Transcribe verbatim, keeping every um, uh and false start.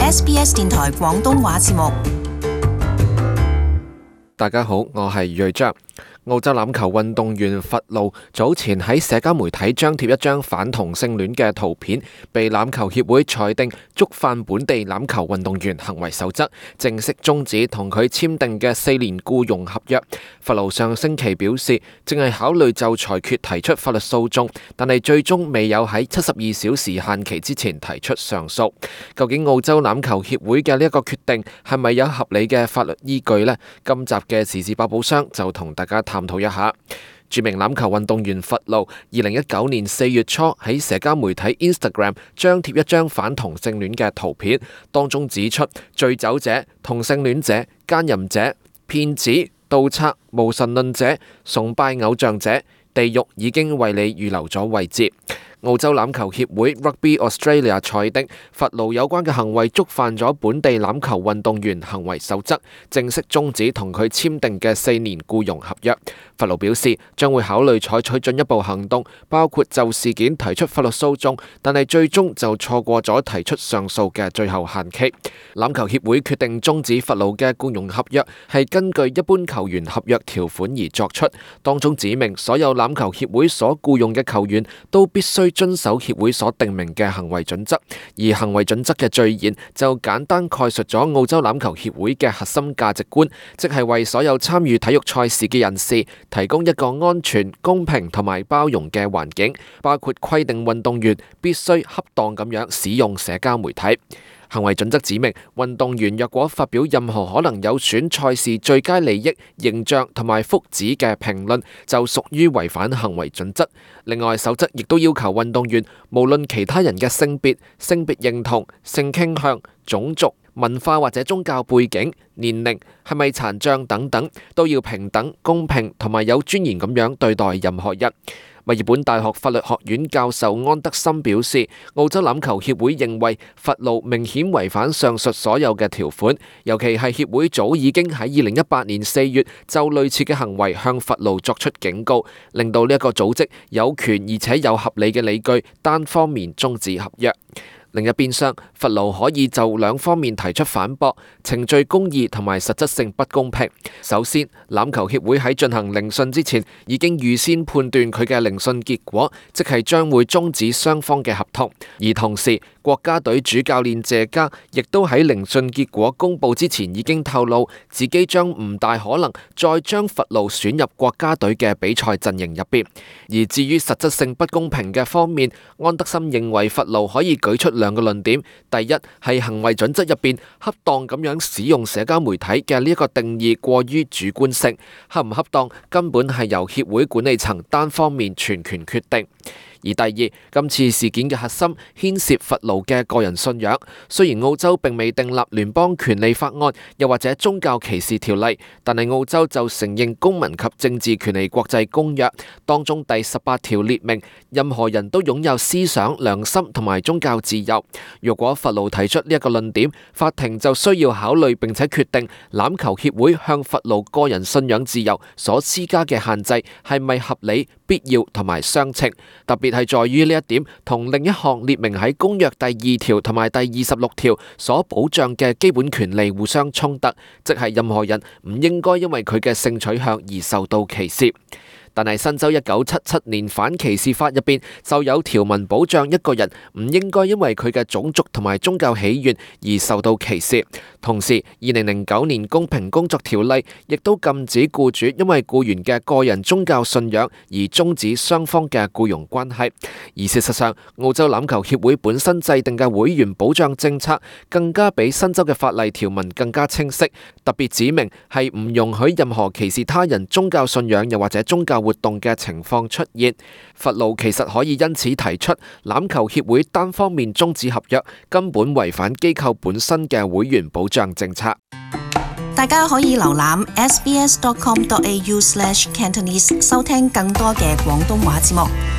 S B S 電台廣東話節目。 大家好，我係睿章。澳洲欖球運動員弗勞早前喺社交媒體張貼一張反同性戀嘅圖片，被欖球協會裁定觸犯本地欖球運動員行為守則，正式終止同佢簽訂嘅四年僱傭合約。弗勞上星期表示，正係考慮就裁決提出法律訴訟，但係最終未有喺七十二小時限期之前提出上訴。究竟澳洲欖球協會嘅呢一個決定係咪有合理嘅法律依據呢？今集嘅時事百寶箱就同大家探討一下。著名欖球運動員弗勞二零一九年四月初喺社交媒體 Instagram 張貼一張反同性戀嘅圖片，當中指出醉酒者、同性戀者、奸淫者、騙子、盜賊、無神論者、崇拜偶像者，地獄已經為你預留咗位置。澳洲欖球協會 Rugby Australia 裁定弗勞有關嘅行為觸犯咗本地欖球運動員行為守則，正式終止同佢簽訂嘅四年僱傭合約。弗勞表示將會考慮採取進一步行動，包括就事件提出法律訴訟，但係最終就錯過咗提出上訴嘅最後限期。欖球協會決定終止弗勞嘅僱傭合約，係根據一般球員合約條款而作出，當中指明所有欖球協會所僱傭嘅球員都必須遵守協會所定明嘅行為準則，而行為準則嘅序言就簡單概述咗澳洲欖球協會嘅核心價值觀，即係為所有參與體育賽事嘅人士提供一個安全、公平同埋包容嘅環境，包括規定運動員必須恰當咁樣使用社交媒體。行為準則指明，運動員若果發表任何可能有損賽事最佳利益、形象同埋福祉嘅評論，就屬於違反行為準則。另外，守則亦都要求運動員，無論其他人嘅性別、性別認同、性傾向、種族、文化或者宗教背景、年齡、係咪殘障等等，都要平等、公平同埋有尊嚴咁樣對待任何人。墨爾本大學法律學院教授安德森表示，澳洲欖球協會認為弗勞明顯違反上述所有嘅條款，尤其係協會早已經喺二零一八年四月就類似嘅行為向弗勞作出警告，令到呢一個組織有權而且有合理嘅理據單方面終止合約。另一邊廂，弗勞可以就兩方面提出反駁，程序公義同埋實質性不公平。首先，欖球協會喺進行聆訊之前，已經預先判斷佢嘅聆訊結果，即係將會終止雙方嘅合同。而同時，國家隊主教練謝家亦都喺聆訊結果公佈之前已經透露，自己將唔大可能再將弗勞選入國家隊嘅比賽陣營入邊。而至於實質性不公平嘅方面，安德森認為弗勞可以舉出兩個論點。第一係行為準則入邊恰當咁樣使用社交媒體嘅呢一個定義過於主觀性，恰唔恰當根本係由協會管理層單方面全權決定。而第二，今次事件嘅核心牽涉弗勞嘅個人信仰。雖然澳洲並未訂立聯邦權利法案，又或者宗教歧視條例，但係澳洲就承認公民及政治權利國際公約當中第十八條列明，任何人都擁有思想、良心同埋宗教自由。若果弗勞提出呢一個論點，法庭就需要考慮並且決定欖球協會向弗勞個人信仰自由所施加嘅限制係咪合理、必要同埋相稱。特別係在於呢一點同另一項列明喺公約第二條同埋第二十六條所保障嘅基本權利互相衝突，即係任何人唔應該因為佢嘅性取向而受到歧視。但係新州一九七七年反歧視法入邊就有條文保障一個人唔應該因為佢嘅種族同埋宗教起源而受到歧視。同時，二零零九年公平工作條例亦都禁止僱主因為僱員嘅個人宗教信仰而終止雙方嘅僱傭關係。而事實上，澳洲欖球協會本身制定嘅會員保障政策更加比新州嘅法例條文更加清晰，特別指明係唔容許任何歧視他人宗教信仰又或者宗教活動嘅情況出現。弗勞其實可以因此提出欖球協會單方面終止合約，根本違反機構本身嘅會員保障政策。 大家可以瀏覽 s b s dot com dot a u slash cantonese 收聽更多嘅廣東話節目。